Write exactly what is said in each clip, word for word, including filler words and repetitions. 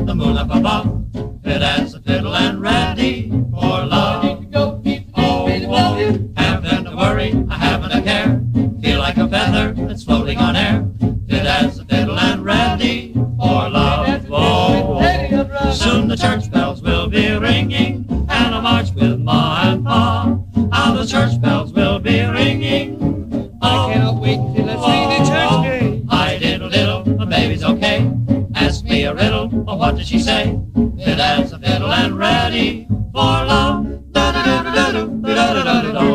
the moon up above, fit as a fiddle and ready for love. Oh, oh, haven't a worry, I haven't a care, feel like a feather that's floating on air, fit as a fiddle and ready for love. Oh, oh, soon the church bells will be ringing, and I'll march with Ma and Pa. How the church bells will be ringing. I cannot wait till I see the church day. Hi diddle diddle, my baby's okay. Ask me a riddle, oh what did she say? Fit as a fiddle and ready for love. Da da da da da da da da da da.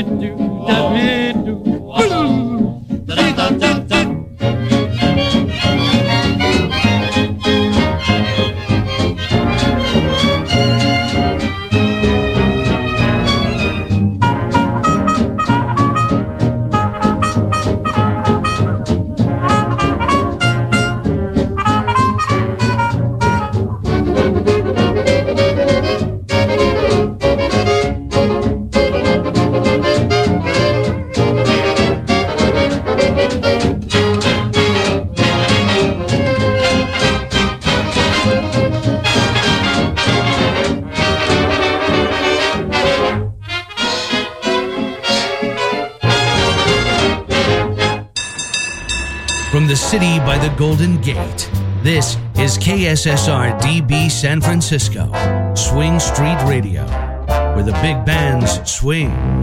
From the city by the Golden Gate, this is K S S R D B San Francisco, Swing Street Radio, where the big bands swing.